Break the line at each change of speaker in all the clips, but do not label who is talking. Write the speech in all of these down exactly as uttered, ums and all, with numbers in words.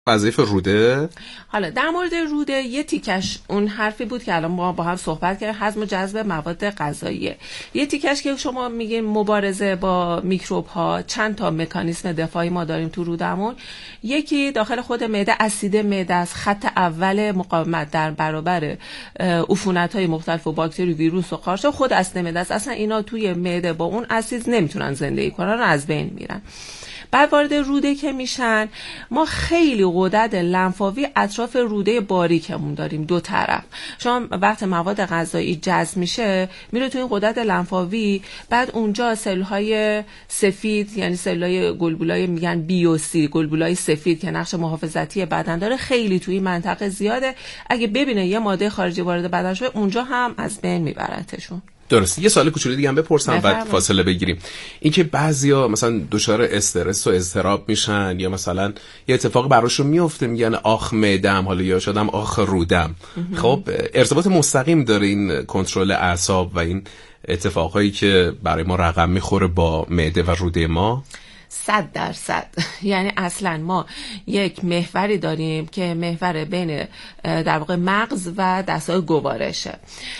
وظایف روده؟
حالا در مورد روده یه تیکش اون حرفی بود که الان ما با هم صحبت کردیم، هضم و جذب مواد غذاییه. یه تیکش که شما میگین مبارزه با میکروب ها، چند تا مکانیزم دفاعی ما داریم تو رودمون. یکی داخل خود معده، اسید معده است، خط اول مقاومت در برابر عفونت های مختلف و باکتری، ویروس و قارچ خود اسید معده است. اصلا اینا توی معده با اون اسید نمیتونن زندگی کنن و از بین میرن. بعد وارد روده که میشن، ما خیلی غدد لنفاوی اطراف روده باریکمون داریم دو طرف. شما وقت مواد غذایی جذب میشه میره تو این غدد لنفاوی، بعد اونجا سلولهای سفید، یعنی سلولهای گلبولای میگن بیوسی، گلبولای سفید که نقش محافظتی بدن داره، خیلی توی این منطقه زیاده. اگه ببینه یه ماده خارجی وارد بدن شده، اونجا هم از بین میبرتشون.
درست. یه سوال کوچولو دیگه هم بپرسم بعد فاصله بگیریم. این که بعضیا مثلا دچار استرس و اضطراب میشن یا مثلا یه اتفاقی براشون میفته میگن آخ معده‌ام، حالا یا شدم آخ رودم. خب ارتباط مستقیم داره این کنترل اعصاب و این اتفاقایی که برای ما رقم میخوره با معده و روده ما؟
صد درصد. یعنی اصلا ما یک محوری داریم که محور بین در واقع مغز و دستگاه گوارشه.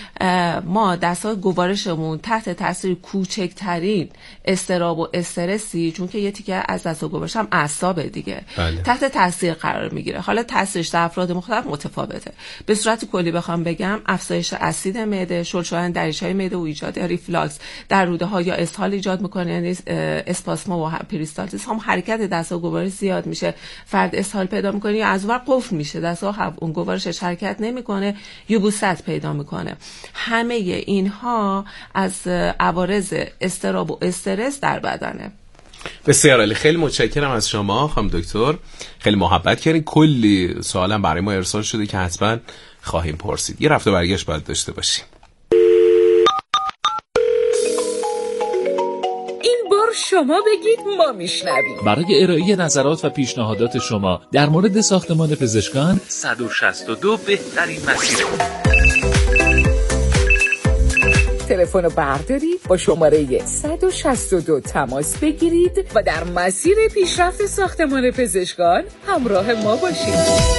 ما دستگاه گوارشمون تحت تاثیر کوچکترین استراب و استرسی، چون که یه تیکه از دستگاه گوارش هم اعصابه دیگه، بله. تحت تاثیر قرار میگیره. حالا تاثیرش در افراد مختلف متفاوته. به صورت کلی بخوام بگم، افزایش اسید معده، شل شدن دریچه‌های معده و ایجاد ریفلاکس در روده ها یا اسهال ایجاد میکنه، یعنی اسپاسم و پریستالتیس، هم حرکت دستگاه گوارش زیاد میشه، فرد اسهال پیدا میکنه یا از اون قفل میشه، دستگاه اون گوارشش حرکت نمیکنه، یبوست پیدا میکنه. همه اینها از عوارض اضطراب و استرس در بدنه.
بسیار عالی. خیلی متشکرم از شما خانم دکتر، خیلی محبت کردین. کلی سوالم برای ما ارسال شده که حتما خواهیم پرسید. یه رفت و برگشت باید داشته باشیم.
شما بگید ما میشنویم.
برای ارائه نظرات و پیشنهادات شما در مورد ساختمان پزشکان صد و شصت و دو بهترین مسیر.
تلفن رو بردارید، با شماره صد و شصت و دو تماس بگیرید و در مسیر پیشرفت ساختمان پزشکان همراه ما باشید.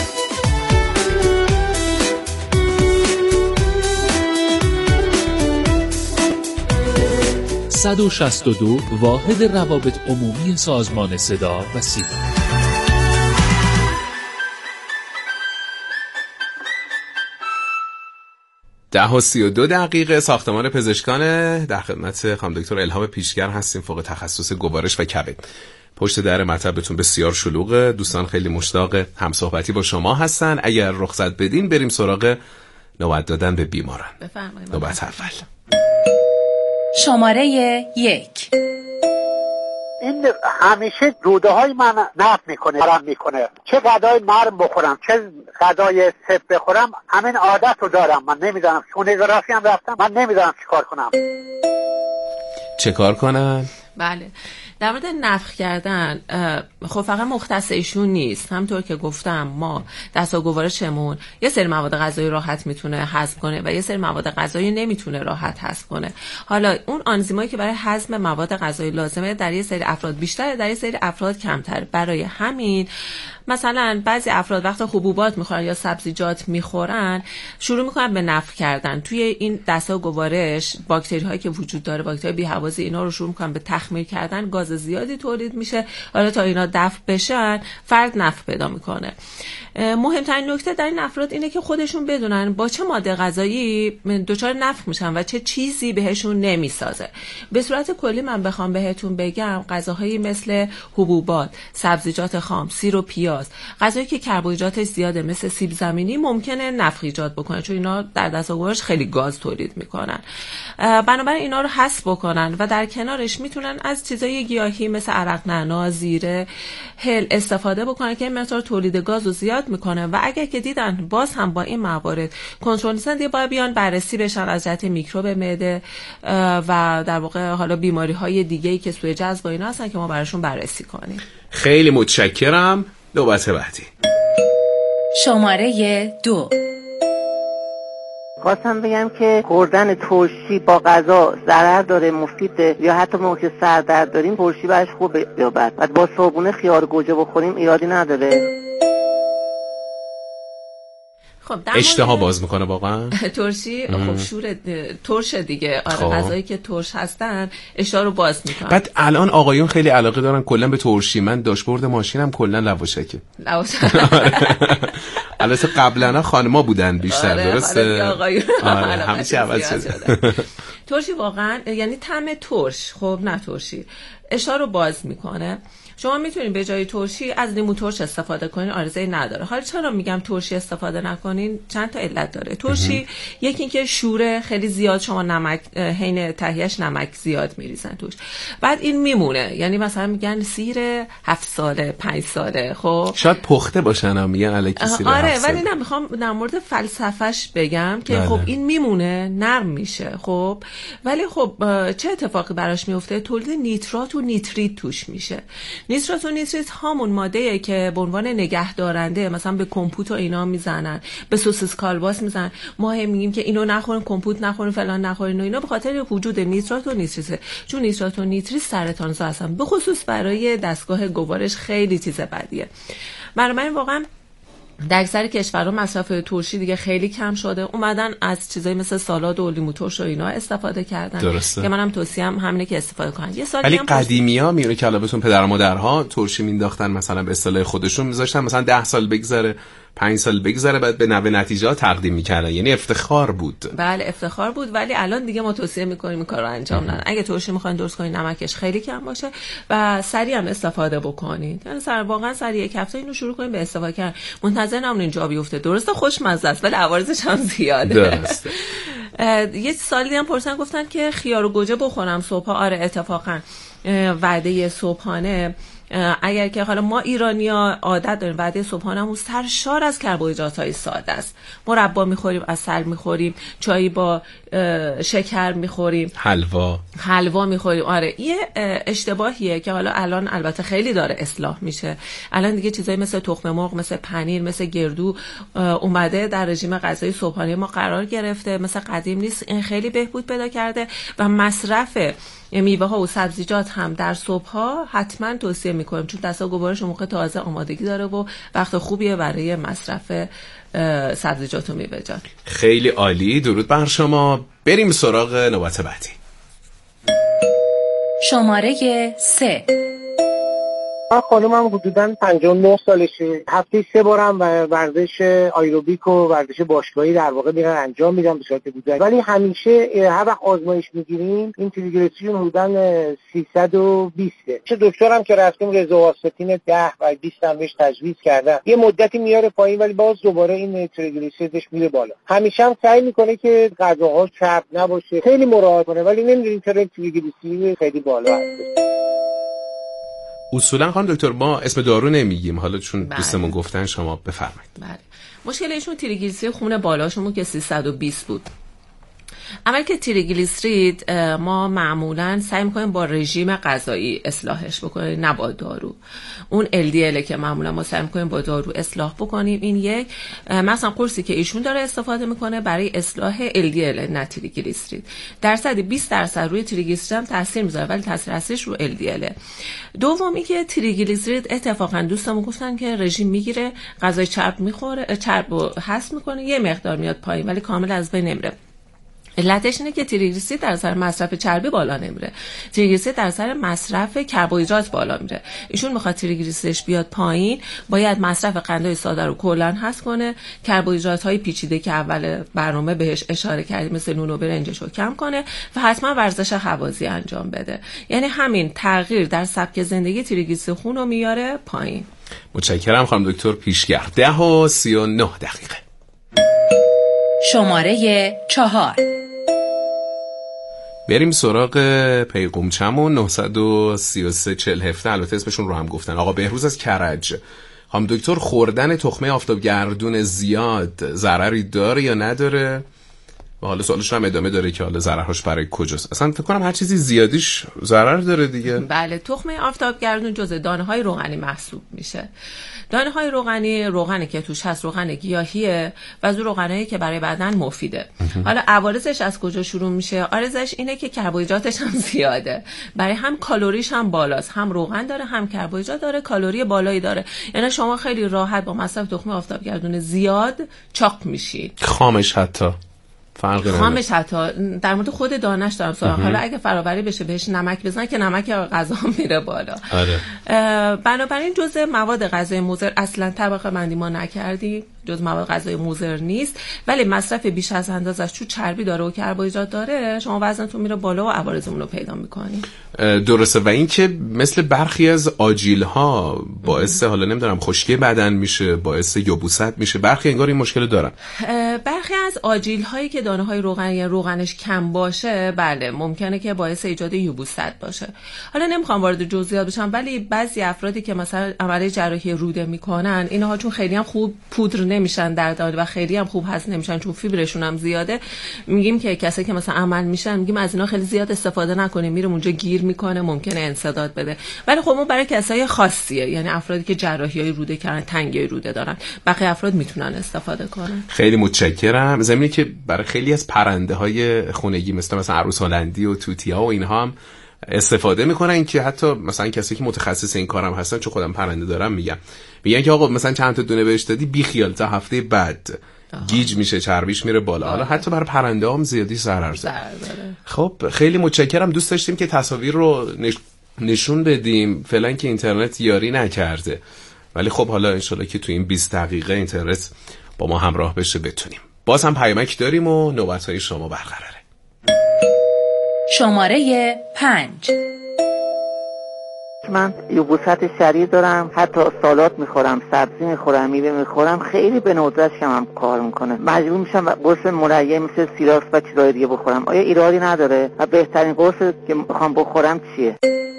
صد و شصت و دو واحد روابط عمومی سازمان صدا و سیما.
ده و سی و دو دقیقه ساختمان پزشکانه. در خدمت خانم دکتر الهام پیشگر هستیم، فوق تخصص گوارش و کبد. پشت در مطبتون بسیار شلوغه، دوستان خیلی مشتاق همصحبتی با شما هستن. اگر رخصت بدین بریم سراغ نوبت دادن به بیماران.
بفرمایید.
نوبت اول.
شماره یک.
این همیشه روده های من نفت میکنه، برم میکنه. چه غذای نرم بخورم، چه غذای سفت بخورم، همین عادت رو دارم. من نمیدونم، سونوگرافی هم رفتم، من نمیدونم چی کار کنم.
چه کار کنن؟
بله، در مورد نفخ کردن خب فقط مختص ایشون نیست. همونطور که گفتم ما دستگاه گوارشمون یه سری مواد غذایی راحت میتونه هضم کنه و یه سری مواد غذایی نمیتونه راحت هضم کنه. حالا اون آنزیمایی که برای هضم مواد غذایی لازمه در یه سری افراد بیشتره، در یه سری افراد کمتر. برای همین مثلا بعضی افراد وقتی حبوبات میخورن یا سبزیجات میخورن شروع میکنن به نفخ کردن. توی این دستگاه گوارش باکتری هایی که وجود داره، باکتری بی‌هوازی، اینا رو شروع میکنن به تخمیر کردن، گاز زیادی تولید میشه. حالا تا اینا دفع بشن فرد نفخ پیدا میکنه. مهمترین نکته در این افراد اینه که خودشون بدونن با چه ماده غذایی دچار نفخ میشن و چه چیزی بهشون نمیسازه. به صورت کلی من بخوام بهتون بگم غذاهایی مثل حبوبات، سبزیجات خام، سیر و پیاز، غذایی که کربوهیدراتش زیاده مثل سیب زمینی ممکنه نفخ ایجاد بکنه، چون اینا در دستگاه گوارش خیلی گاز تولید میکنن. بنابراین اینا رو حذف بکنن و در کنارش میتونن از چیزای گیاهی مثل عرق نعنا، زیره، هل استفاده بکنن که این مقدار تولید گاز رو زیاد میکنه و اگر که دیدن باز هم با این موارد کنترل نیستن، دیگه باید بیان بررسی بشن از جهت میکروب معده و در واقع حالا بیماری های دیگه‌ای که سوء جذب اینا هستن که ما براشون بررسی کنیم.
خیلی متشکرم. نوبت بعدی.
شماره دو.
خواستم بگم که خوردن ترشی با غذا ضرر داره، مفیده، یا حتی ما که سردرد داریم ترشی برش خوبه یا بد. بعد با صابونه خیار گوجه بخوریم ایرادی نداره.
خب
اشتها باز میکنه واقعا
ترشی. خب شور ترش دیگه. آره غذایی که ترش هستن اشتها رو باز میکنن.
بعد الان آقایون خیلی علاقه دارن کلا به ترشی. من داشبورد ماشینم کلا لواشکه.
لواشک.
البته قبلا خانما بودن بیشتر.
آره،
درسته؟
آقایون
آره همیشه عوض شده.
ترشی واقعا یعنی طعم ترش، خب نه ترشی، اشتها رو باز میکنه. شما میتونید به جای ترشی از لیمو ترش استفاده کنین، عارضه‌ای نداره. حالا چرا میگم ترشی استفاده نکنین؟ چند تا علت داره. ترشی یکی اینکه شوره خیلی زیاد، شما نمک حین تهیهش نمک زیاد میریزن توش، بعد این میمونه. یعنی مثلا میگن سیر هفت ساله پنج ساله، خب
شاید پخته باشن هم میگن الکی سیر.
آره ولی نه، میخوام در مورد فلسفهش بگم که بله. خب این میمونه، نرم میشه. خب ولی خب چه اتفاقی براش میفته؟ تولید نیترات و نیتریت توش میشه. نیترات و نیتریت همون ماده‌ایه که به عنوان نگهدارنده مثلا به کمپوت و اینا میزنن، به سوسیس کالباس میزنن. ما هم میگیم که اینو نخورین، کمپوت نخورین، فلان نخورین و اینا، به خاطر وجود نیترات و نیتریت. چون نیترات و نیتریت سرطان‌زا هستن، به خصوص برای دستگاه گوارش خیلی چیز بدیه. برای واقعا در اکثر کشورها مصرف ترشی دیگه خیلی کم شده، اومدن از چیزایی مثل سالاد و لیمو ترش و اینا استفاده کردن. درسته. که منم توصیه‌ام همینه که استفاده کنن. یه سالی
ولی
هم
قدیمی‌ها میونه که البته پدر و مادرها ترشی مینداختن، مثلا به اصطلاح خودشون میذاشتن مثلا ده سال بگذره، پنج سال بگذره، بعد به نوه نتیجه تقدیم میکردن. یعنی افتخار بود.
بله افتخار بود. ولی الان دیگه ما توصیه میکنیم این کارو انجام ندن. اگه ترشی میخواین درست کنین نمکش خیلی کم باشه و سریع هم استفاده بکنین. یعنی سر واقعا سریع یک هفته اینو شروع کنین به استفاده کردن. منتظر نمونین جا بیفته. درسته خوشمزه است ولی عوارضش هم زیاده.
درسته.
یه سالی هم پرسن گفتن که خیار و گوجه بخورم صبح. آره اتفاقا وعده صبحانه، اگر که حالا ما ایرانی‌ها عادت داریم وعده صبحانه‌مون سرشار از کربوهیدرات‌های ساده است. مربا می‌خوریم، عسل می‌خوریم، چای با شکر می‌خوریم،
حلوا
حلوا می‌خوریم. آره یه اشتباهیه که حالا الان البته خیلی داره اصلاح میشه. الان دیگه چیزایی مثل تخم مرغ، مثل پنیر، مثل گردو اومده در رژیم غذایی صبحانه ما قرار گرفته. مثل قدیم نیست. این خیلی بهبود پیدا کرده و مصرف میوه ها و سبزیجات هم در صبح ها حتما توصیه میکنیم، چون دستا گوارش موقع تازه آمادگی داره و وقت خوبیه برای مصرف سبزیجات و میوه‌جات.
خیلی عالی. درود بر شما. بریم سراغ نوبت بعدی.
شماره سه.
من خانومم حدوداً پنجاه و نه سالشه. هفته سه بارم ورزش آیروبیک و ورزش باشگاهی در واقع میرن انجام میدم به صورت گذشته. ولی همیشه هر وقت آزمایش میگیریم این تریگلیسیرید حدوداً سیصد و بیست. چه دکترم که رفتیم رزوواستاتین ده و بیست هم بهش تجویز کردن. یه مدتی میاره پایین ولی باز دوباره این تریگلیسیریدش میره بالا. همیشه هم سعی میکنه که غذاها چرب نباشه، خیلی مراعات کنه، ولی نمیدونیم چرا تریگلیسیرید خیلی بالا هست.
اصولا خانم دکتر ما اسم دارو نمیگیم، حالا چون بله. دوستمون گفتن شما بفرمایید.
بله. مشکل ایشون تریگلیسیرید خون بالاشون که سیصد و بیست بود. اول که تریگلیسیرید ما معمولا سعی می‌کنیم با رژیم غذایی اصلاحش بکنیم، نه با دارو. اون ال دی ال که معمولا ما سعی می‌کنیم با دارو اصلاح بکنیم. این یک مثلا قرصی که ایشون داره استفاده میکنه برای اصلاح ال دی ال نه تریگلیسیرید. درصد بیست درصد روی تریگلیسیرید هم تاثیر میذاره ولی تاثیر اصلیش رو ال دی ال. دومی که تریگلیسیرید اتفاقا دوستمون گفتن که رژیم میگیره، غذای چرب میخوره، چرب رو حذف میکنه، یه مقدار میاد پایین ولی کامل از بین نمیره. علتش اینه که تریگلیسیرید در اثر مصرف چربی بالا نمیره، تریگلیسیرید در اثر مصرف کربوهیدرات بالا میره. ایشون میخواد تریگلیسیریدش بیاد پایین، باید مصرف قندهای ساده رو کلا حذف کنه، کربوهیدرات های پیچیده که اول برنامه بهش اشاره کردیم مثل نون و برنجش رو کم کنه و حتما ورزش هوازی انجام بده. یعنی همین تغییر در سبک زندگی تریگلیسیرید خون رو میاره پایین.
متشکرم خانم دکتر پیشگر. ده و سی و نه دقیقه.
شماره چهار.
بریم سراغ پیغمچمون نه سه سه چهل هفته. البته اسمشون رو هم گفتن. آقا بهروز از کرج. خانم دکتر خوردن تخمه آفتابگردون زیاد ضرری داره یا نداره؟ و حالا سوالش هم ادامه داره که حالا ضررهاش برای کجاست. اصلا فکر کنم هر چیزی زیادیش ضرر داره دیگه.
بله، تخم آفتابگردون جزء دانه‌های روغنی محسوب میشه. دانه‌های روغنی، روغنی که توش هست روغن گیاهیه و از اون روغنایی که برای بدن مفیده. حالا عوارضش از کجا شروع میشه؟ عوارضش اینه که کربوهیدراتش هم زیاده. برای هم کالریش هم بالاست. هم روغن داره، هم کربوهیدرات داره، کالری بالایی داره. یعنی شما خیلی راحت با مصرف تخم آفتابگردون زیاد چاق میشید.
خامش حتی فرق نداره.
خامش حتی در مورد خود دانش دارم سوال. حالا اگه فراوری بشه بهش نمک بزنن که نمک غذا میره بالا.
آره.
بنابراین جزء مواد غذایی مضر اصلا طبقه بندی ما نکردی، جز مواد غذایی مضر نیست، ولی مصرف بیش از اندازش چون چربی داره و کربوهیدرات داره شما وزنتون میره بالا و عوارضمون رو پیدا میکنی.
درسته. و این که مثل برخی از آجیل ها باعث حالا نمیدونم خشکی بدن میشه، باعث یبوست میشه، برخی انگار این مشکل دارن.
برخی از آجیل هایی که دانه های روغن یا روغنش کم باشه بله ممکنه که باعث ایجاد یبوست باشه. حالا نمیخوام وارد جزئیات بشم، ولی بعضی افرادی که مثلا عملیه جراحی روده میکنن اینها چون خیلی هم خوب پودر نمیشن در دانه و خیلی هم خوب هضم نمیشن چون فیبرشون هم زیاده، میگیم که کسایی که مثلا عمل میشن میگیم از اینا خیلی زیاد استفاده نکنیم، میره اونجا گیر میکنه، ممکنه انسداد بده. ولی خب اون برای کسای خاصیه، یعنی افرادی که جراحیای روده کردن، تنگی روده دارن، بقیه افراد میتونن استفاده کنن.
خیلی متشکرم. زمینی که برای خیلی از پرنده های خونگی مثل مثلا عروس هلندی و توتیا و اینها هم استفاده میکنن که حتی مثلا کسی که متخصص این کارم هستن، چون خودم پرنده دارم، میگم میگن که آقا مثلا چند تا دونه بهش دادی بی خیال تا هفته بعد آها. گیج میشه، چربیش میره بالا. حالا حتی برای پرنده هم زیادی ضرر داره. خب خیلی متشکرم. دوست داشتیم که تصاویر رو نش... نشون بدیم، فعلا که اینترنت یاری نکرده، ولی خب حالا انشالله که تو این بیست دقیقه اینترنت با ما همراه بشه بتونیم. باز هم پیامک داریم و نوبت‌های شما برقراره.
شماره پنج.
من یبوست شدید دارم، حتی سالاد میخورم، سبزی میخورم، میوه میخورم، خیلی به ندرت هم کار میکنه. مجبور میشم قرص مریم مثل سیراس و چیزای دیگه بخورم. آیا ایرادی نداره و بهترین قرص که میخوام بخورم چیه؟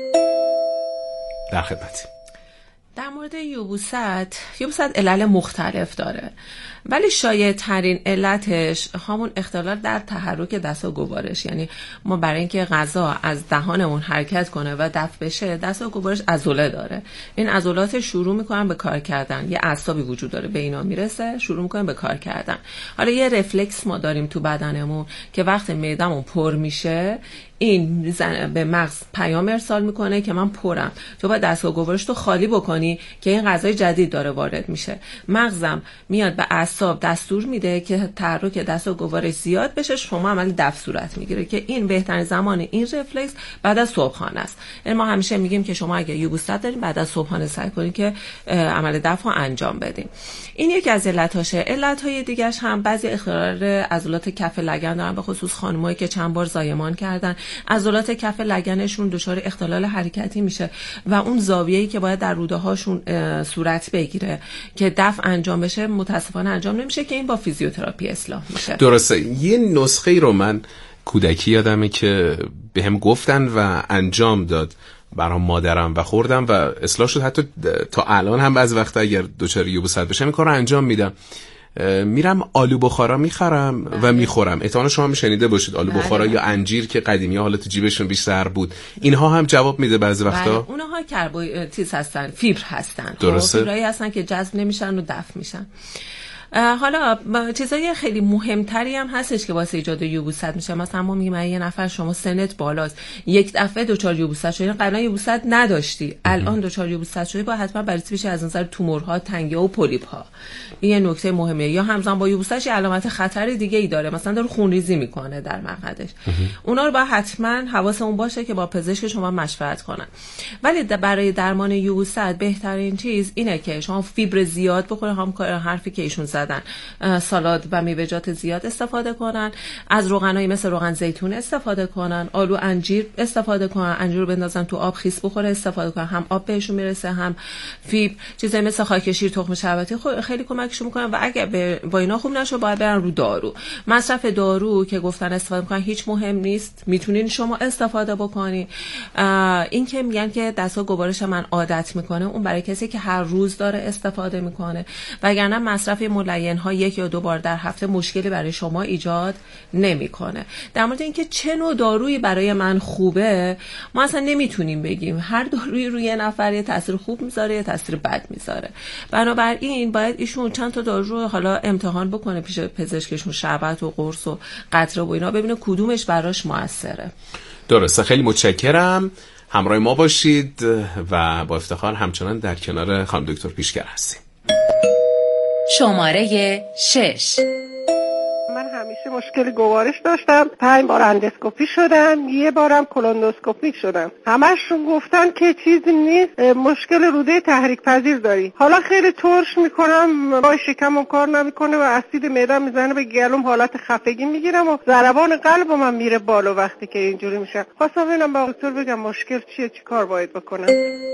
در خدمتی.
در مورد یبوست، یبوست علل مختلف داره، ولی شایع ترین علتش همون اختلال در تحرک دست و گوارش. یعنی ما برای اینکه غذا از دهانمون حرکت کنه و دفع بشه، دست و گوارش عضله داره. این عضلات شروع میکنن به کار کردن، یه اعصابی وجود داره به اینا میرسه، شروع میکنن به کار کردن. حالا یه رفلکس ما داریم تو بدنمون که وقتی معدمون پر میشه این به مغز پیام ارسال میکنه که من پرم، تو باید دست و گوارش تو خالی بکنی که این غذای جدید داره وارد میشه. مغزم میاد به اعصاب دستور میده که تحرک دست و گوارش زیاد بشه، شما عمل دفع صورت میگیره که این بهترین زمان این رفلکس بعد از صبحانه است. یعنی ما همیشه میگیم که شما اگه یبوست دارین بعد از صبحانه سعی کنین که عمل دفع رو انجام بدین. این یکی از علتاشه. علتهای دیگه‌اش هم بعضی اختلال عضلات کف لگن دارن، به خصوص خانمایی که چند بار زایمان کردن، عضلات کف لگنشون دچار اختلال حرکتی میشه و اون زاویه‌ای که باید در روده هاشون صورت بگیره که دفع انجام بشه متاسفانه انجام نمیشه که این با فیزیوتراپی اصلاح میشه.
درسته. یه نسخه ای رو من کودکی یادمه که بهم گفتن و انجام داد برام مادرم و خوردم و اصلاح شد. حتی تا الان هم بعضی وقتا اگر دچار یبوست بشم این کارو انجام میدم. میرم آلو بخارا میخرم و میخورم. احتمالاً شما هم شنیده باشید آلو بخارا یا انجیر که قدیمی ها حالا تو جیبشون بیشتر بود، اینها هم جواب میده بعضی وقتا.
اونها کربوهیدرات هستن، فیبر هستن.
درسته.
فیبرایی هستن که جذب نمیشن و دفع میشن. حالا چیزای خیلی مهمتری هم هستش که واسه ایجاد یبوست میشه. مثلا ما میگیم یه نفر شما سنت بالاست، یک دفعه دچار یبوست شدی، قبلا یبوست نداشتی، الان دچار یبوست شدی، با حتما بررسی بشه از نظر تومورها، تنگی و پولیپ ها. این یه نکته مهمه. یا همزمان با یبوستش علامت خطر دیگه ای داره، مثلا داره خونریزی میکنه در مقعدش. اونا رو با حتما حواسمون باشه که با پزشک شما مشورت کنن. ولی برای درمان یبوست بهترین چیز اینه که شما فیبر زیاد بخورید، هم حرفی که ایشون زدن، سالاد و میوه‌جات زیاد استفاده کنن، از روغنایی مثل روغن زیتون استفاده کنن، آلو انجیر استفاده کنن، انجیر رو بندازن تو آب خیس بخوره استفاده کنن، هم آب بهشون میرسه هم فیبر. چیزایی مثل خاک شیر، تخم شربتی خیلی کمکشون میکنن و اگه با اینا خوب نشه باید برن رو دارو. مصرف دارو که گفتن استفاده میکنن هیچ مهم نیست، میتونین شما استفاده بکنین. این که میگن که دست و گوارش من عادت میکنه، اون برای کسی که هر روز داره استفاده میکنه، وگرنه مصرف مولد ملین ها یک یا دو بار در هفته مشکلی برای شما ایجاد نمیکنه. در مورد اینکه چه نوع دارویی برای من خوبه، ما اصلا نمیتونیم بگیم. هر دارویی روی یه نفر یه تاثیر خوب میذاره، یه تاثیر بد میذاره. بنابراین باید ایشون چند تا دارو رو حالا امتحان بکنه پیش پزشکشون، شربت و قرص و قطره و اینا، ببینه کدومش براش موثره.
درسته. خیلی متشکرم. همراه ما باشید و با افتخار همچنان در کنار خانم دکتر پیشگر هستیم.
شماره شش.
من همیشه مشکل گوارش داشتم، پنج بار اندوسکوپی شدم، یه بارم کولوندوسکوپی شدم. همشون گفتن که چیزی نیست، مشکل روده تحریک پذیر داری. حالا خیلی ترش میکنم، با شکمم کار نمیکنه و اسید معده میزنه به گلوم، حالت خفگی میگیرم و ضربان قلبم هم میره بالا وقتی که اینجوری میشه. خواستم ببینم با دکتر بگم مشکل چیه، چی کار باید بکنم.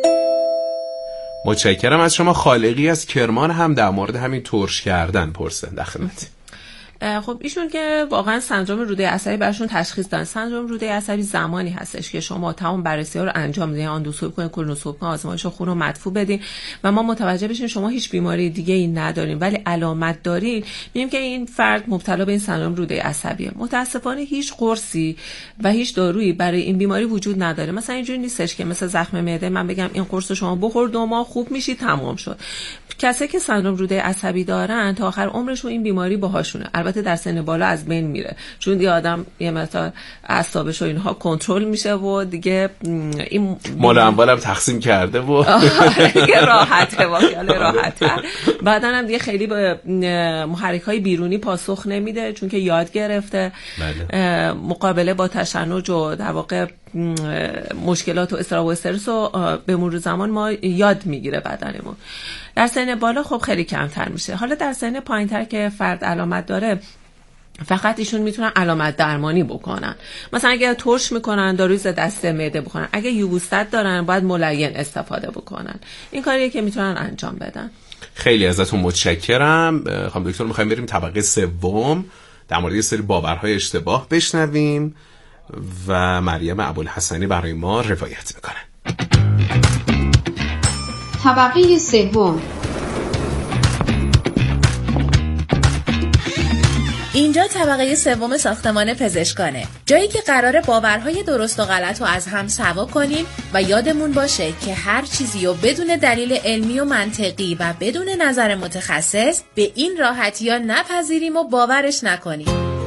متشکرم از شما. خالقی از کرمان هم در مورد همین ترش کردن پرسن. در خدمتی.
خب ایشون که واقعا سندرم روده عصبی براشون تشخیص دادن. سندرم روده عصبی زمانی هستش که شما تمام بررسی‌ها رو انجام بدین، اندوسکوپی کنین، کولونوسکوپی کنین، آزمایش خون رو مدفوع بدین و ما متوجه بشیم شما هیچ بیماری دیگه‌ای ندارین ولی علامت دارین، میگیم که این فرد مبتلا به این سندرم روده عصبیه. متاسفانه هیچ قرصی و هیچ دارویی برای این بیماری وجود نداره. مثلا اینجوری نیستش که مثل زخم معده من بگم این قرص شما بخور دو ماه خوب میشی تمام شد. کسایی که سندرم روده عصبی دارن تا آخر عمرشون این بیماری باهاشونه. البته در سن بالا از بین میره، چون دیگه آدم یه مقدار اعصابش و اینها کنترل میشه و دیگه این
مال اموالم تقسیم کرده و
دیگه راحته، واقعا راحته. بعدن هم دیگه خیلی به محرک‌های بیرونی پاسخ نمیده چون که یاد گرفته بله. مقابله با تشنج و در واقع مشکلات و اضطراب و استرس رو به مرور زمان ما یاد میگیره بدنمون. در سن بالا خب خیلی کمتر میشه. حالا در سن پایین‌تر که فرد علامت داره فقط ایشون میتونن علامت درمانی بکنن. مثلا اگه ترش میکنن داروی ضد اسید معده بخورن، اگه یوبوستات دارن باید ملین استفاده بکنن. این کاریه که میتونن انجام بدن.
خیلی ازتون متشکرم. خانم دکتر میخوایم بریم طبقه سوم در مورد یه سری باورهای اشتباه بشنویم و مریم ابوالحسنی برای ما روایت میکنه.
طبقه سوم.
اینجا طبقه سوم ساختمان پزشکانه، جایی که قراره باورهای درست و غلط رو از هم سوا کنیم و یادمون باشه که هر چیزی رو بدون دلیل علمی و منطقی و بدون نظر متخصص به این راحتی ها نپذیریم و باورش نکنیم.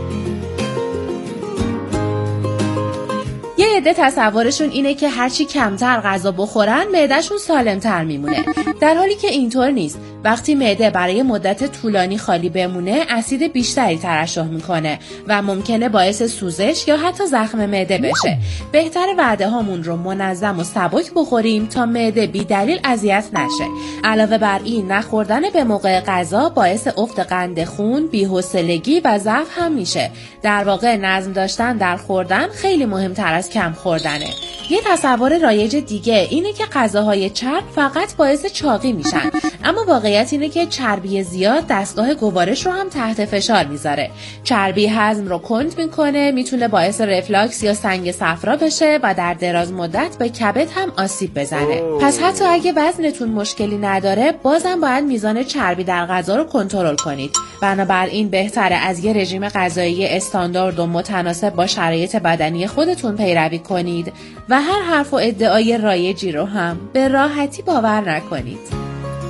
یه عده تصورشون اینه که هرچی کمتر غذا بخورن معدهشون سالمتر میمونه، در حالی که اینطور نیست. وقتی معده برای مدت طولانی خالی بمونه اسید بیشتری ترشح میکنه و ممکنه باعث سوزش یا حتی زخم معده بشه. بهتر وعده هامون رو منظم و سبک بخوریم تا معده بی دلیل اذیت نشه. علاوه بر این نخوردن به موقع غذا باعث افت قند خون، بی‌حوصلگی و ضعف هم میشه. در واقع نظم داشتن در خوردن خیلی مهمتر از کم خوردنه. یه تصور رایج دیگه اینه که غذاهای چرب فقط باعث چاقی میشن، اما واقعیت اینه که چربی زیاد دستگاه گوارش رو هم تحت فشار میذاره. چربی هضم رو کند میکنه، میتونه باعث رفلاکس یا سنگ صفرا بشه و در دراز مدت به کبد هم آسیب بزنه. پس حتی اگه وزنتون مشکلی نداره بازم باید میزان چربی در غذا رو کنترل کنید. بنابراین بهتره از یه رژیم غذایی استاندارد و متناسب با شرایط بدنی خودتون پیروی کنید و هر حرف و ادعای رایجی رو هم به راحتی باور نکنید.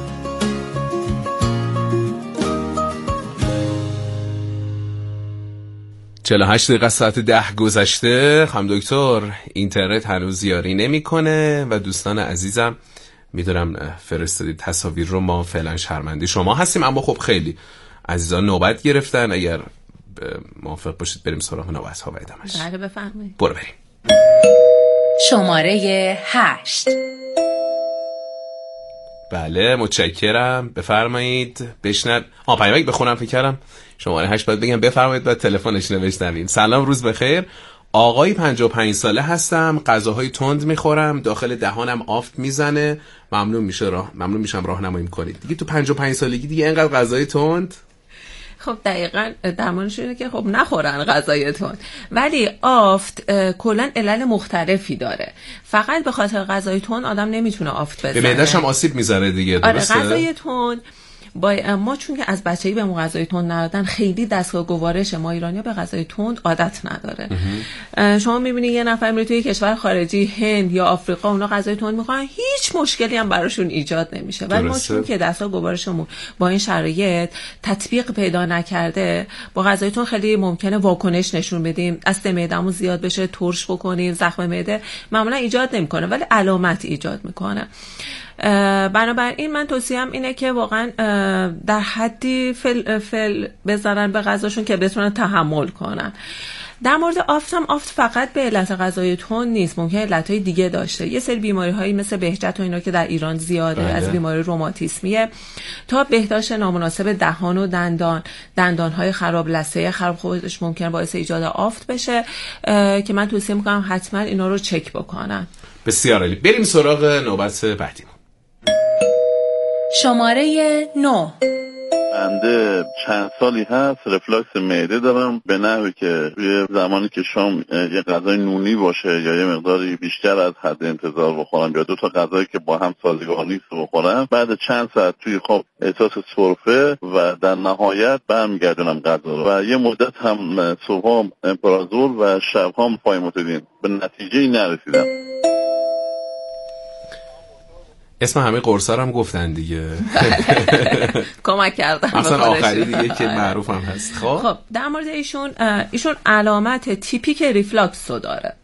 چهل و هشت دقیقه ساعت ده گذشته. خانم دکتر اینترنت هنوز یاری نمیکنه و دوستان عزیزم میدونم فرستادید تصاویر رو، ما فعلا شرمنده شما هستیم، اما خب خیلی عزیزان نوبت گرفتن. اگر موافق باشید بریم سراغ نوبت ها و ادامهش.
بله بفرمایید.
برو بریم.
شماره هشت.
بله متشکرم، بفرمایید. بشنن آ پیامک بخونم فکر کردم شماره هشت باید بگم بفرمایید بعد تلفنش نوشتم. سلام روز بخیر، آقای پنجاه و پنج ساله هستم، غذاهای تند میخورم، داخل دهانم آفت میزنه، ممنون میشه راه ممنون میشم راهنمایی کنید. دیگه تو پنجاه و پنج سالگی دیگه اینقدر غذای تند؟
خب دقیقاً درمانش اینه که خب نخورن غذای تند، ولی آفت کلا علل مختلفی داره. فقط به خاطر غذای تند آدم نمیتونه آفت بزنه.
به معده‌ش هم آسیب میزنه دیگه، درسته؟
آره غذای تند با ما چون که از بچگی به ما غذای تند ندادن، خیلی دستگاه گوارش ما ایرانی‌ها به غذای تند عادت نداره. شما می‌بینید یه نفر میره توی کشور خارجی، هند یا آفریقا، اونا غذای تند می‌خورن، هیچ مشکلی هم براشون ایجاد نمیشه. ولی ما چون که دستگاه گوارشمون با این شرایط تطبیق پیدا نکرده، با غذای تند خیلی ممکنه واکنش نشون بدیم، است معده‌مون زیاد بشه، ترش بکنیم، زخم معده معمولا ایجاد نمی‌کنه ولی علامت ایجاد می‌کنه. بنابراین من توصیهم اینه که واقعا در حدی فل, فل بذارن به غذاشون که بتونن تحمل کنن. در مورد آفت هم، آفت فقط به علت غذای تند نیست، ممکنه علتهای دیگه داشته. یه سری بیماری‌هایی مثل بهجت و اینا که در ایران زیاده، بله. از بیماری روماتیسمیه تا بهداشت نامناسب دهان و دندان، دندان‌های خراب، لثه خراب، خودش ممکنه باعث ایجاد آفت بشه که من توصیه می‌کنم حتما اینا رو چک بکنن.
بسیار عالی. بریم سراغ نوبت بعدی.
شماره نه.
بنده چند سالی هست رفلاکس معده دارم، به نحوی که روی زمانی که شام یه غذای نونی باشه یا یه مقداری بیشتر از حد انتظار بخورم یا دو تا غذایی که با هم سازگار نیست بخورم، بعد چند ساعت توی خواب احساس سرفه و در نهایت برمیگردونم غذا رو و یه مدت هم صبحا امپرازول و شبها فایموتیدین، به نتیجه‌ای نرسیدم.
اسم همه قرصا رو هم گفتن دیگه.
کمک کردن
مثلا آخری دیگه که معروف هم هست. خب
خب در مورد ایشون ایشون علامت تیپیک ریفلاکس رو داره.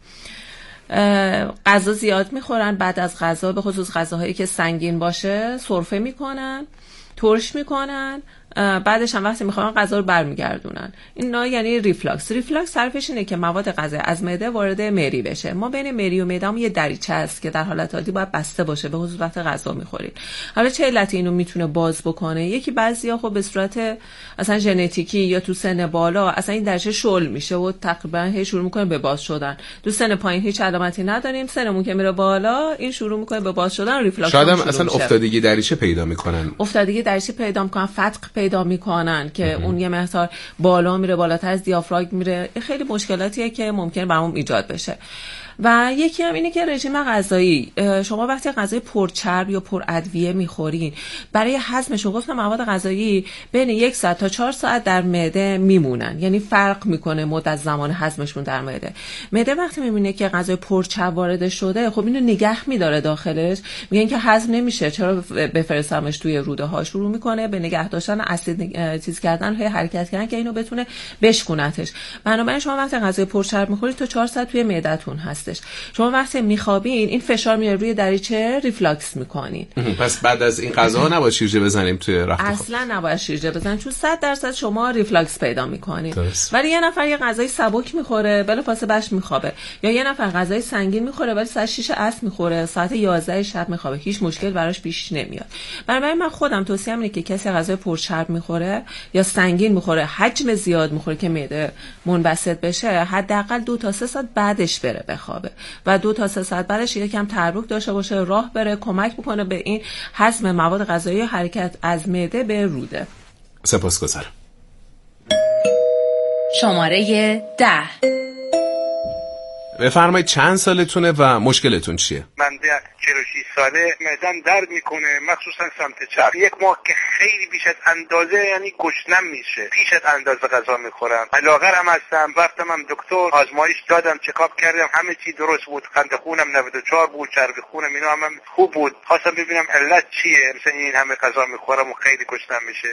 غذا زیاد میخورن، بعد از غذا به خصوص غذاهایی که سنگین باشه سرفه میکنن، ترش میکنن، بعدش هم وقتی میخوان غذا رو برمیگردونن. اینا یعنی ریفلاکس. ریفلاکس تعریفش اینه که مواد غذایی از معده وارد مری بشه. ما بین مری و معده‌مون یه دریچه است که در حالت عادی باید بسته باشه، به خصوص وقتی غذا میخورید. حالا چه علتی اینو میتونه باز بکنه؟ یکی بعضیا خب به صورت اصلا ژنتیکی یا تو سن بالا اصلا این دریچه شل میشه و تقریبا هی شروع میکنه به باز شدن. تو سن پایین هیچ علامتی نداریم، سنمون که میره بالا این شروع میکنه به باز شدن، ریفلاکس.
شاید هم اصلا افتادگی دریچه پیدا میکنن.
افتادگی دریچه پیدا میکنن، فتق پیدا میکنن که اه. اون یه مقدار بالا میره، بالاتر از دیافراگم میره. خیلی مشکلاتیه که ممکن برامون ایجاد بشه. و یکی هم اینه که رژیم غذایی، شما وقتی غذای پرچرب یا پر ادویه میخورین، برای هضمش گفتم مواد غذایی بین یک ساعت تا چهار ساعت در معده میمونن، یعنی فرق میکنه مدت زمان هضمشون در معده. معده وقتی میبینه که غذای پرچرب وارد شده، خب اینو نگه میداره داخلش، میگن که هضم نمیشه، چرا بفرستمش توی روده ها، شروع میکنه به نگه داشتن اسید چیز کردن، های حرکت کردن که اینو بتونه بشکونتش. بنابراین شما وقتی غذای پرچرب میخورید تا چهار ساعت توی معدهتون هست. شما وقتی میخوابین این فشار میاره روی دریچه، ریفلاکس میکنین.
پس بعد از این غذا نباید شیرجه بزنیم توی رخت خواب.
اصلا نباید شیرجه بزنید، چون صد درصد شما ریفلاکس پیدا میکنین. ولی یه نفر یه غذای سبک میخوره بلافاصله بهش میخوابه، یا یه نفر غذای سنگین میخوره ولی ساعت شش عصر میخوره، ساعت یازده شب میخوابه، هیچ مشکل براش پیش نمیاد. برای من خودم توصیه‌ام اینه که کسی غذای پرچرب میخوره یا سنگین میخوره، حجم زیاد میخوره که معده منبسط بشه، حداقل دو تا سه ساعت بعدش بره بخوابه و دو تا سه ساعت بعدش یکم تحرک داشته باشه، راه بره، کمک بکنه به این هضم مواد غذایی، حرکت از معده به روده.
سپاسگزارم.
شماره ده.
بفرمایید چند سالتونه و مشکلتون چیه؟
من ده چهل و شش ساله، معدم درد میکنه مخصوصا سمت چپ. یک ماه که خیلی بیش از اندازه یعنی گشنم میشه، بیش از اندازه غذا میخورم. علاقه هم هستم، رفتم هم دکتر آزمایش دادم، چکاپ کردم، همه چی درست بود، قند خونم نود و چهار بود، چربی خونم اینا هم, هم خوب بود. خواستم ببینم علت چیه، مثلا این همه غذا میخورم و خیلی گشنم میشه.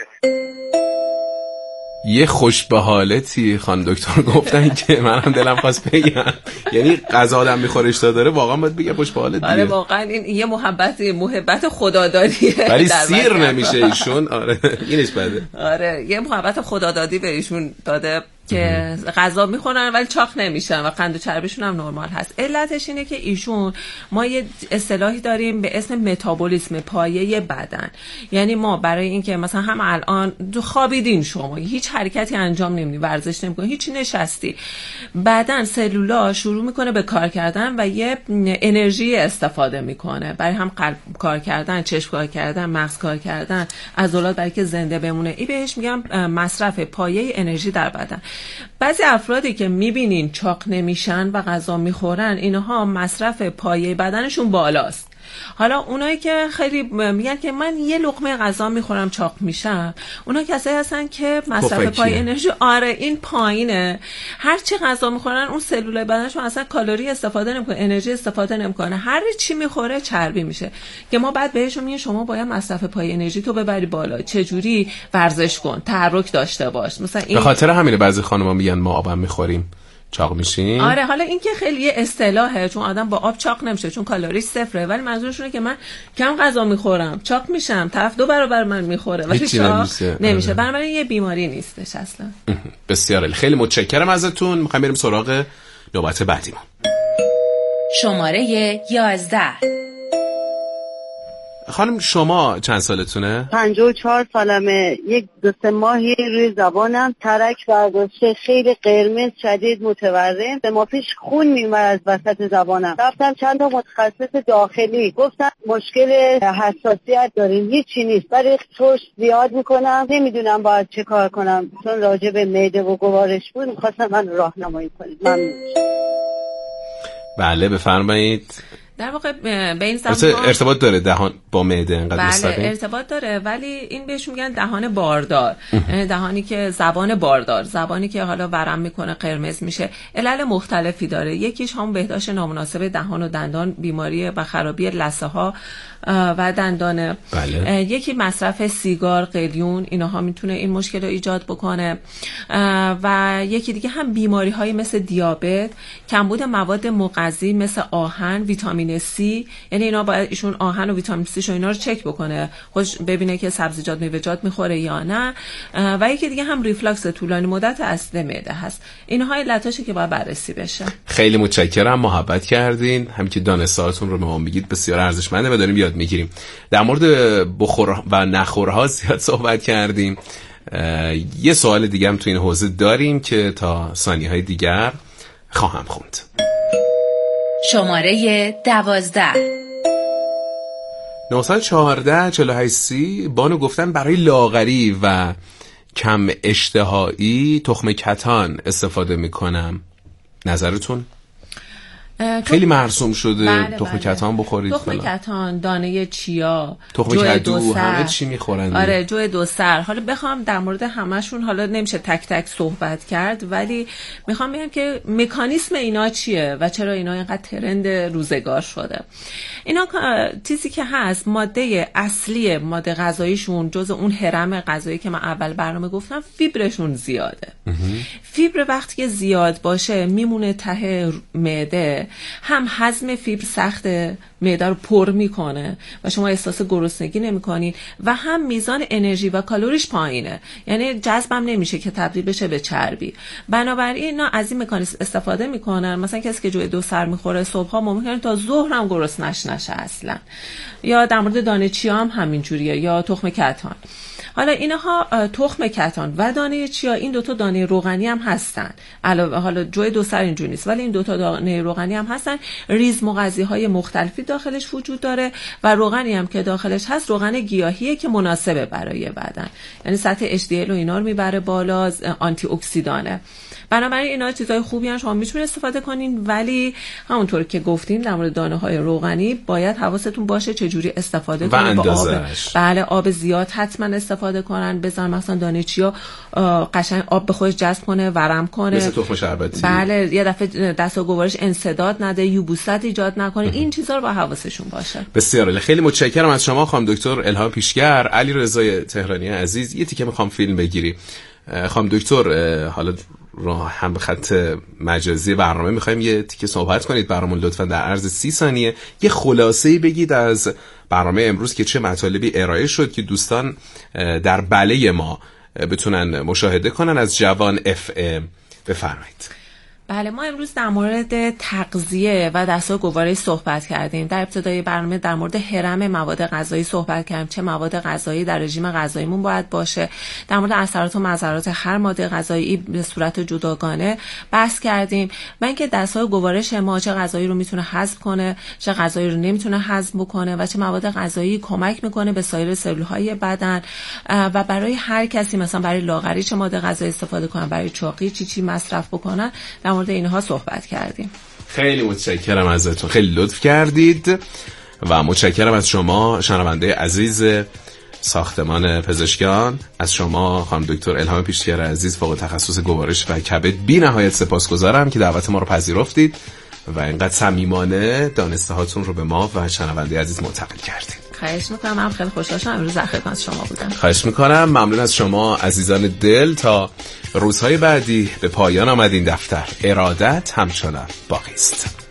یه خوش به حالتی خان دکتر گفتن که منم دلم خواست بگم، یعنی غذا آدم میخورش داره، واقعا باید بگه خوش به حالت دیگه.
آره واقعا این یه محبت محبت خدادادیه،
ولی سیر نمیشه ایشون. آره اینش بده.
آره یه محبت خدادادی به ایشون داده که غذا میخورن ولی چاق نمیشن و قند و چربیشون هم نرمال هست. علتش اینه که ایشون، ما یه اصطلاحی داریم به اسم متابولیسم پایه بدن، یعنی ما برای اینکه مثلا هم الان خوابیدین، شما هیچ حرکتی انجام نمیدی، ورزش نمیکنی، هیچ نشستی، بدن سلولا شروع میکنه به کار کردن و یه انرژی استفاده میکنه برای هم قلب کار کردن، چشم کار کردن، مغز کار کردن، عضلات برای که زنده بمونه. این بهش میگم مصرف پایه انرژی در بدن. بعضی افرادی که میبینین چاق نمیشن و غذا میخورن، اینها مصرف پایه بدنشون بالاست. حالا اونایی که خیلی میگن که من یه لقمه غذا میخورم چاق میشم، اونا کسایی هستن که مصرف پای انرژی آره این پایینه، هر چی غذا میخورن اون سلولای بدنشون اصلا کالری استفاده نمیکنه، انرژی استفاده نمیکنه، هر چی میخوره چربی میشه که ما بعد بهشون میگیم شما باید مصرف پای انرژی تو ببری بالا، چه جوری؟ ورزش کن، تحرک داشته باش. مثلا این
به خاطر همینه بعضی خانم‌ها میگن ما آبم میخوریم چاق میشیم.
آره حالا این که خیلی یه اصطلاحه، چون آدم با آب چاق نمیشه چون کالریش صفره، ولی منظورشونه که من کم غذا میخورم چاق میشم، طرف دو برابر من میخوره ولی چاق نمیشه. بنابراین یه بیماری نیستش اصلا.
بسیار خیلی متشکرم ازتون. میخوایم بریم سراغ نوبت بعدیمون.
شماره یازده.
خانم شما چند سالتونه؟
پنجاه و چهار سالمه. یک دو سه ماهی روی زبانم ترک برداشته، خیلی قرمز شدید متورم، سه ماه پیش خون میومد از وسط زبانم. رفتم چند تا متخصص داخلی، گفتن مشکل حساسیت داریم، هیچی نیست، ولی ترش زیاد میکنم، نمیدونم باید چه کار کنم، چون راجع به معده و گوارش بود میخواستم من راهنمایی کنید. ممنون.
بله بفرمایید.
در واقع به این زمان
ارتباط داره دهان با معده انقدر
بله
مستقیم؟
ارتباط داره، ولی این بهش میگن دهان باردار، یعنی دهانی که زبان باردار، زبانی که حالا ورم میکنه قرمز میشه. علل مختلفی داره، یکیش هم بهداشت نامناسب دهان و دندان، بیماری و خرابی لثه ها و دندانه.
بله.
یکی مصرف سیگار، قلیون، اینها میتونه این مشکل رو ایجاد بکنه. و یکی دیگه هم بیماری های مثل دیابت، کمبود مواد مغذی مثل آهن، ویتامین سی، یعنی اینا باید ایشون آهن و ویتامین سی شو اینا رو چک بکنه، خودش ببینه که سبزیجات میوه‌جات میخوره یا نه. و یکی دیگه هم ریفلاکس طولانی مدت اصل معده هست. اینها علتاشه که باید بررسی بشه.
خیلی متشکرم، محبت کردین، همین که دانستارتون رو به ما میگید بسیار ارزشمنده و داریم یاد میگیریم. در مورد بخور و نخورها زیاد صحبت کردیم. یه سوال دیگه هم تو این حوزه داریم که تا ثانیه‌های دیگر خواهم خوند.
شماره دوازده.
نه چهارده چهل و هشت سی. بانو گفتن برای لاغری و کم اشتهایی تخم کتان استفاده میکنم، نظرتون؟ خیلی مرسوم شده. بله تخم بله. کتان بخورید.
تخم کتان، دانه چیا،
تخم کدو، همه چی میخورن.
آره جو دو سر. حالا بخوام در مورد همشون، حالا نمیشه تک تک صحبت کرد، ولی میخوام بگم که مکانیسم اینا چیه و چرا اینا اینقدر ترند روزگار شده. اینا چیزی که هست، ماده اصلی ماده غذاییشون جز اون هرم غذایی که من اول برنامه گفتم، فیبرشون زیاده. فیبر وقتی که زیاد باشه میمونه ته معده، هم هضم فیبر سخته، معده رو پر میکنه و شما احساس گرسنگی نمیکنین، و هم میزان انرژی و کالریش پایینه، یعنی جذبم نمیشه که تبدیل بشه به چربی. بنابراین اینا از این مکانیزم استفاده میکنن. مثلا کسی که جوی دو سر میخوره صبحا ممکنه تا ظهر هم گرسنش نشه اصلا. یا در مورد دانه چیا هم همین جوریه، یا تخم کتان. حالا اینها تخم کتان و دانه چیا، این دوتا دانه روغنی هم هستن. علاوه حالا جوی دو سر اینجوری نیست، ولی این دوتا دانه روغنی هم هستن. ریز مغذی های مختلفی داخلش وجود داره و روغنی هم که داخلش هست روغن گیاهیه که مناسبه برای بدن، یعنی سطح اچ دی ال و اینا رو میبره بالا، آنتی اکسیدانه. بنابراین اینا چیزای خوبی ان، شما میتونید استفاده کنین، ولی همونطور که گفتیم در مورد دانه های روغنی باید حواستون باشه چه جوری استفاده کنید. با آب، بله آب زیاد حتما استفاده کنن. بزن مثلا دانه چیا قشنگ آب به خودش جذب کنه، ورم کنه،
مثل تخم شربتی.
بله یه دفعه دست و گوارش انسداد نده، یبوست ایجاد نکنه. این چیزا رو با حواسشون باشه.
بسیار خیلی متشکرم از شما خانم دکتر الهام پیشگر. علی رضای تهرانی عزیز، یه تیکه میخوام فیلم بگیری. خانم دکتر حالا راه هم به خط مجازی برنامه میخوایم یه تیکه صحبت کنید برامون لطفا در عرض سی ثانیه یه خلاصه‌ای بگید از برنامه امروز که چه مطالبی ارائه شد که دوستان در بله ما بتونن مشاهده کنن از جوان اف ام. بفرمایید.
بله ما امروز در مورد تغذیه و دستگاه گوارش صحبت کردیم. در ابتدای برنامه در مورد هرم مواد غذایی صحبت کردیم، چه مواد غذایی در رژیم غذاییمون باید باشه. در مورد اثرات و مضرات هر ماده غذایی به صورت جداگانه بحث کردیم و اینکه دستگاه گوارش ما چه غذایی رو میتونه هضم کنه، چه غذایی رو نمیتونه هضم بکنه و چه مواد غذایی کمک میکنه به سایر سلول‌های بدن و برای هر کسی، مثلا برای لاغری چه ماده غذایی استفاده کنن، برای چاقی چی چی مصرف بکنن. در مورد اینها صحبت کردیم.
خیلی متشکرم ازتون، خیلی لطف کردید. و متشکرم از شما شنونده عزیز ساختمان پزشکان، از شما خانم دکتر الهام پیشتگر عزیز فوق تخصص گوارش و کبد بی نهایت سپاسگزارم که دعوت ما رو پذیرفتید و اینقدر صمیمانه دانسته هاتون رو به ما و شنونده عزیز منتقل کردید.
خواهش میکنم. من خیلی خوشحال شدم امروز در خدمت شما بودم.
خواهش میکنم. ممنون از شما عزیزان دل. تا روزهای بعدی به پایان آمد این دفتر. ارادت همچنان باقی است.